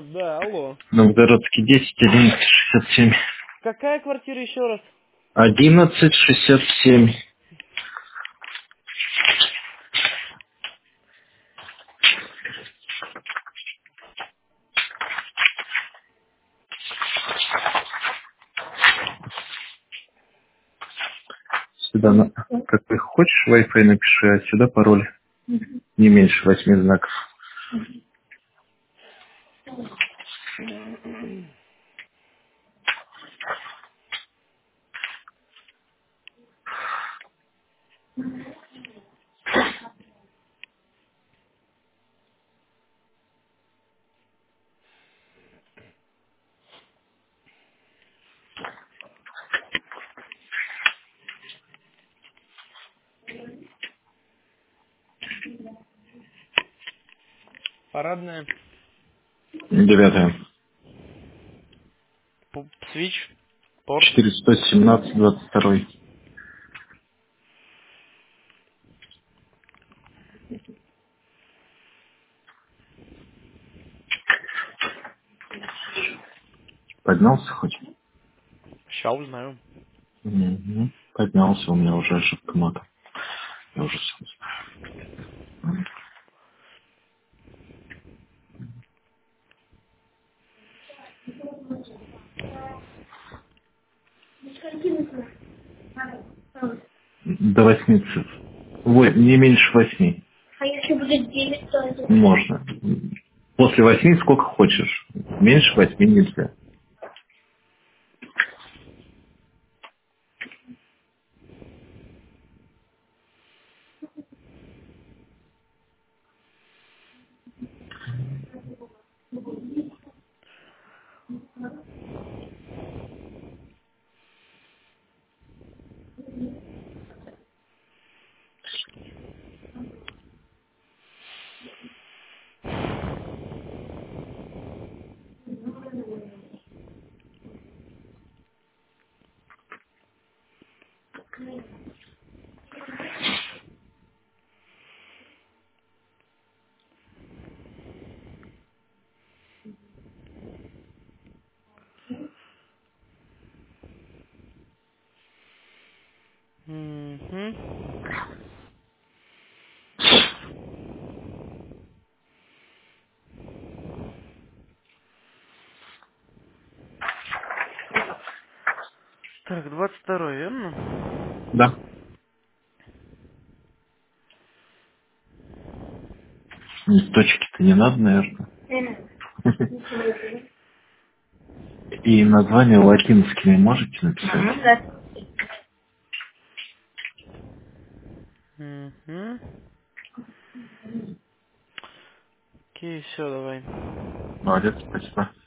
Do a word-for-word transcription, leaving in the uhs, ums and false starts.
Да, алло. Новгородский десять, одиннадцать шестьдесят семь. Какая квартира еще раз? Одиннадцать шестьдесят семь. Сюда, на... как ты хочешь, Wi-Fi напиши, а сюда пароль. Не меньше восьми знаков. Парадная. Девятое. П- Свич. Порт. Четыреста семнадцать двадцать второй. Поднялся хоть? Ща узнаю. Угу. Поднялся, у меня уже ошибка мата. Я уже сам знаю. До восьми цифр. Ой, не меньше восьми. А если будет девять, то это... Можно. После восьми сколько хочешь. Меньше восьми нельзя. Угу. Так, двадцать второй, верно? Да. Ну, точки-то не надо, наверное. И название латинскими можете написать? Угу. Окей, все, давай. Молодец, спасибо.